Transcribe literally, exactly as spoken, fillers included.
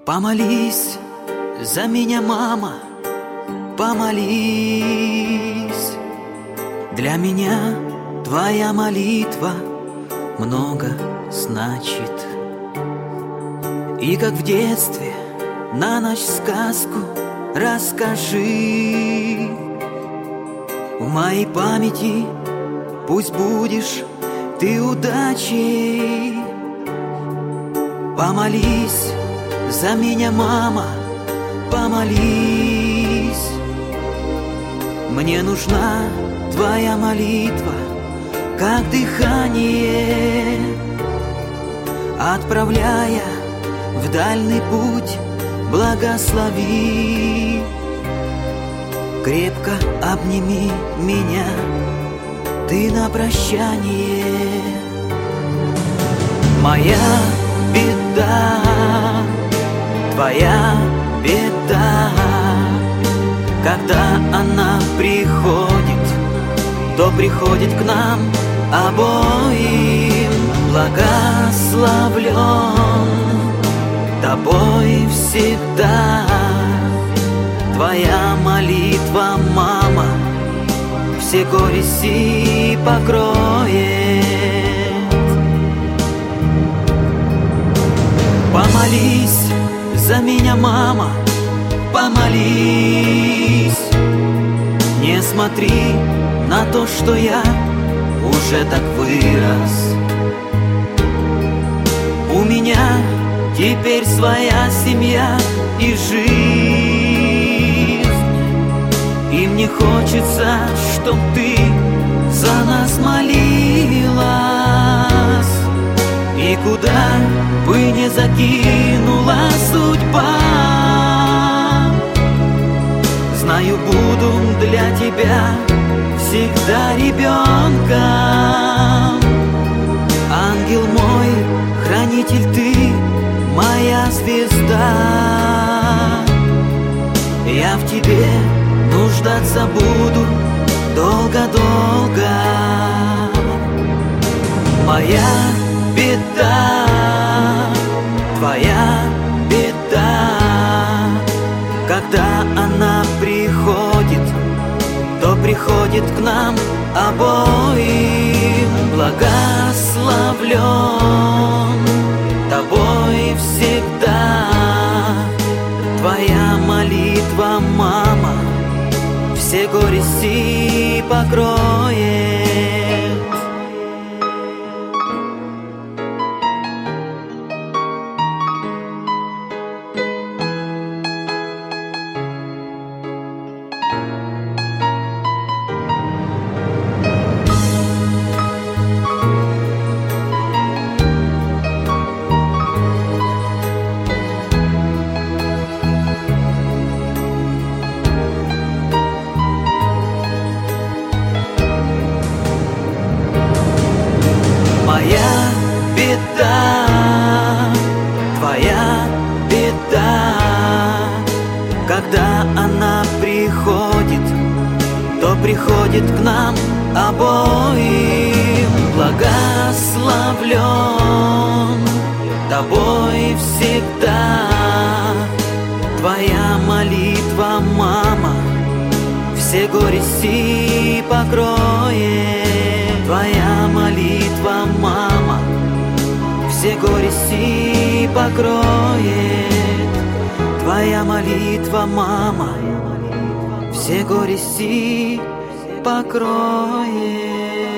Помолись за меня, мама, помолись. Для меня твоя молитва много значит. И как в детстве на ночь сказку расскажи. В моей памяти пусть будешь ты удачей. Помолись за меня, мама, помолись. Мне нужна твоя молитва, как дыхание, отправляя в дальний путь, благослови. Крепко обними меня, ты на прощание. Моя беда, твоя беда, когда она приходит, то приходит к нам обоим. Благословлен тобой всегда твоя молитва, мама, все горести покроет. Помолись за меня, мама, помолись. Не смотри на то, что я уже так вырос. У меня теперь своя семья и жизнь, и мне хочется, чтоб ты за нас молилась. И куда бы не закинула судьба, знаю, буду для тебя всегда ребенком. Ангел мой, хранитель ты, моя звезда. Я в тебе нуждаться буду долго-долго. Моя беда, твоя беда, когда она приходит, то приходит к нам обоим. Благословлен тобой всегда твоя молитва, мама, все горести покроет. Моя беда, твоя беда, когда она приходит, то приходит к нам обоим. Благословлен тобой всегда твоя молитва, мама, все горести покроет. Твоя молитва, мама, все горести покроет. Твоя молитва, мама, все горести покроет.